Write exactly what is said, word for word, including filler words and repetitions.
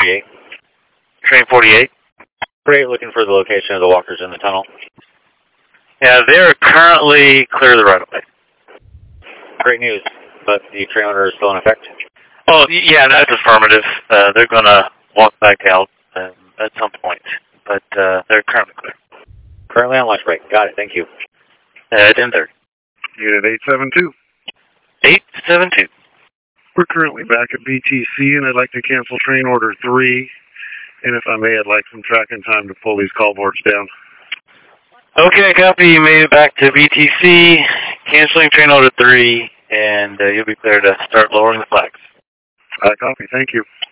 forty-eight. Train forty-eight. Great, looking for the location of the walkers in the tunnel. Yeah, they're currently clear of the right-of-way. Great news, but the train order is still in effect? Oh, yeah, that's affirmative. Uh, they're going to walk back out um, at some point, but uh, they're currently clear. Currently on lunch break. Got it, thank you. Uh, ten thirty. Unit eight seven two. eight seven two. We're currently back at B T C, and I'd like to cancel train order three. And if I may, I'd like some tracking time to pull these call boards down. Okay, copy. You made it back to B T C, canceling train order three, and uh, you'll be clear to start lowering the flags. I copy. Thank you.